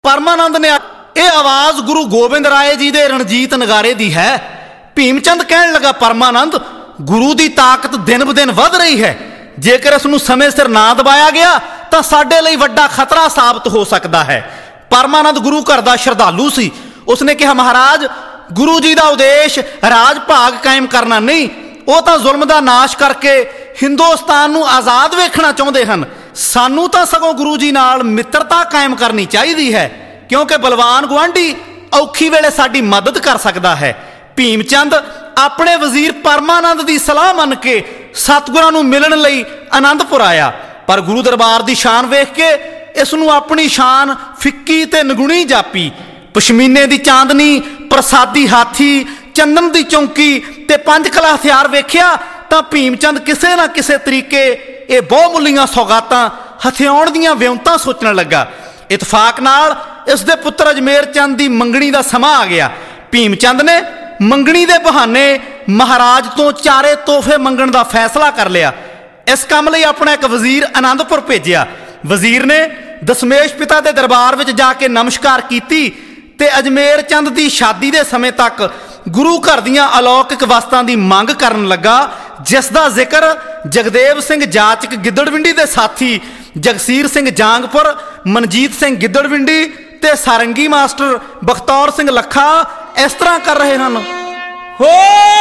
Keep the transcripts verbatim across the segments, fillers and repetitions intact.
परमानंद ने यह आवाज गुरु गोबिंद राय जी दे रणजीत नगारे दी है। भीमचंद कहन लगा, परमानंद गुरु की ताकत दिन ब दिन वध रही है, जेकर इसनूं समय सिर ना दबाया गया तो साडे लई वड्डा खतरा साबित हो सकता है। परमानंद गुरु घर का श्रद्धालु सी। उसने कहा, महाराज गुरु जी का उद्देश राज भाग कायम करना नहीं, वो तो जुल्म का नाश करके हिंदुस्तान नूं आज़ाद वेखना चाहते हैं। सानू तो सगों गुरु जी नाल मित्रता कायम करनी चाहिए है, क्योंकि बलवान गुआढ़ी औखी वेले साडी मदद कर सकता है। भीमचंद अपने वजीर परमानंद की सलाह मन के सतगुरां नूं मिलण लई आनंदपुर आया, पर गुरु दरबार की शान वेख के इसनूं अपनी शान फिक्की ते नगुणी जापी। पशमीने की चांदनी, प्रसादी हाथी, चंदन की चौंकी ते पंज कला हथियार वेख्या तो भीमचंद किसे ना किसे तरीके ये बहुमुल्लियां सौगातां हथियाउण दीयां विउंतां सोचण लगा। इतफाक नाल इसदे पुत्र अजमेर चंद की मंगणी का समा आ गया। भीमचंद ने मंगणी के बहाने महाराज तो चारे तोहफे मंगण का फैसला कर लिया। इस काम लई अपना एक वजीर आनंदपुर भेजिया। वजीर ने दशमेश पिता के दरबार में जाके नमस्कार की ते अजमेर चंद की शादी के समय तक गुरु घर दीयां अलौकिक वस्तां की मंग करन लगा, जिसका जिक्र जगदेव सिंह जाचक गिद्दड़विंडी के साथी जगसीर सिंह जांगपुर, मनजीत सिंह गिद्दड़विंडी ते सारंगी मास्टर बखतौर सिंह लखा इस तरह कर रहे हैं। हो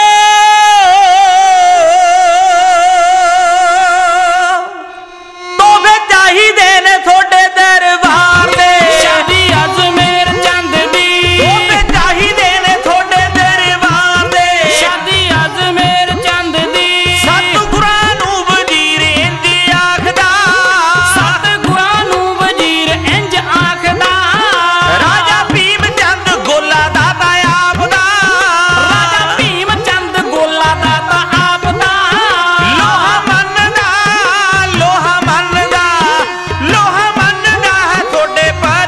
तोहफे चाहिए ने थोड़े दरबार दे, शादी अजमेर चंद दी। तोहफे चाहिए ने थोड़े दरबार दे, शादी अजमेर चंद दी। सतगुरां नूं वजीर इंज आखदा, सतगुरां नूं वजीर इंज आखदा। राजा भीमचंद गोला दा ता आपदा, राजा भीमचंद गोला दा ता आपदा। लोहा मनदा, लोहा मनदा, लोहा मनदा है थोड़े पर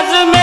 ਅਜ਼ਮੇਰ